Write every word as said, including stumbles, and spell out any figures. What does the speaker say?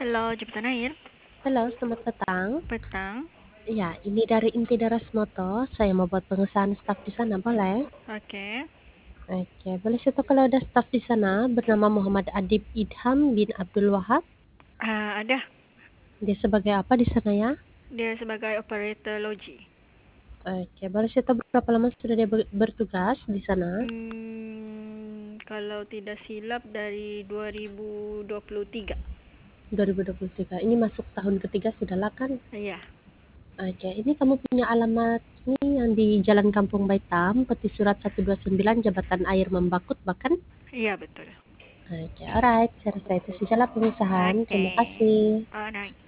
Halo, Jembatan Air. Halo, selamat petang. Petang. Iya, ini dari Inti Daras Moto. Saya mau buat pengesahan staf di sana, boleh? Oke. Oke, boleh saya tahu kalau ada staf di sana bernama Muhammad Adib Idham bin Abdul Wahab. Ah, ada. Dia sebagai apa di sana ya? Dia sebagai operator logi. Oke, boleh saya tahu berapa lama sudah dia ber- bertugas di sana? Hmm, kalau tidak silap dari dua ribu dua puluh tiga. dua ribu dua puluh tiga. Ini masuk tahun ketiga sudah lah kan? Iya. Oke, ini kamu punya alamat ini yang di Jalan Kampung Baitam, Peti Surat seratus dua puluh sembilan, Jabatan Air Membakut bahkan? Iya, betul. Oke, alright. Saya rasa itu sajalah pengusahaan. Oke. Terima kasih. Alright.